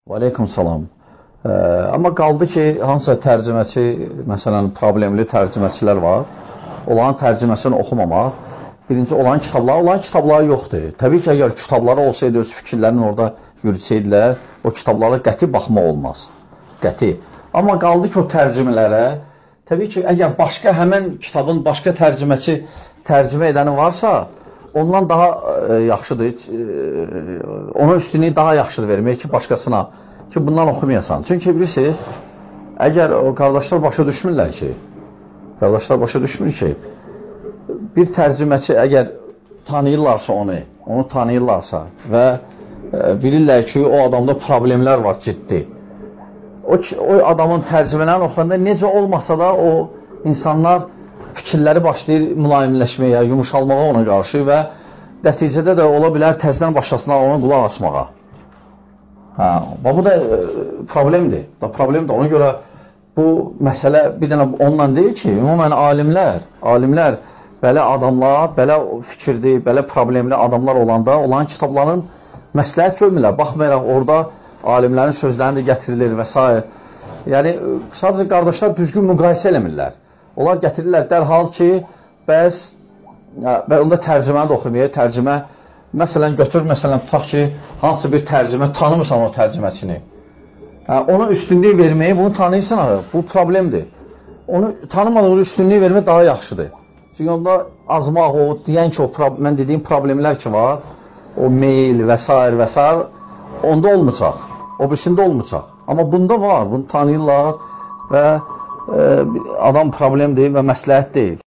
Aleyküm salam. Amma qaldı ki, hansısa tərcüməçi, məsələn, problemli tərcüməçilər var. Olan tərcüməsini oxumamaq. Birinci, olan kitabları yoxdur. Təbii ki, əgər kitabları olsaydı, öz fikirlərini orada yürütsəydilər, o kitablara qəti baxmaq olmaz. Qəti. Amma qaldı ki, o tərcümələrə, təbii ki, əgər başqa həmən kitabın başqa tərcüməçi tərcümə edəni varsa, ondan daha yaxşıdır, ona üstünlüyü daha yaxşıdır vermək ki, başqasına, ki, bundan oxumayasan. Çünki bilirsiniz, əgər o qardaşlar başa düşmürlər ki, bir tərcüməçi əgər tanıyırlarsa onu tanıyırlarsa və bilirlər ki, o adamda problemlər var ciddi. O adamın tərcümələrini oxuyanda necə olmasa da o insanlar fikirləri başlayır mülayimləşməyə, yumuşalmağa ona qarşı və nəticədə də ola bilər təzdən başlasınlar ona qulaq asmağa. Bu da problemdir. Ona görə bu məsələ bir dənə onunla deyil ki, ümumən alimlər belə adamlar, belə fikirli, belə problemli adamlar olanda olan kitabların məsləhət görmürlər. Baxmayaraq orada alimlərin sözlərini də gətirilir və s. Yəni, sadəcə qardaşlar düzgün müqayisə eləmirlər. Onlar gətirirlər dərhal ki, və onda tərcüməni də oxumaya, tərcümə, məsələn, tutaq ki, hansı bir tərcümə, tanımırsan o tərcüməçini. Ona üstünlük verməyi, bunu tanıyırsan, bu problemdir. Onu tanımadığı üstünlük vermək daha yaxşıdır. Çünki onda azmaq, deyən ki, mən dediyim problemlər ki var, o meyil və s. onda olmayacaq, o birisində olmayacaq. Amma bunda var, bunu tanıyırlar və adam problem deyil və məsləhət deyil.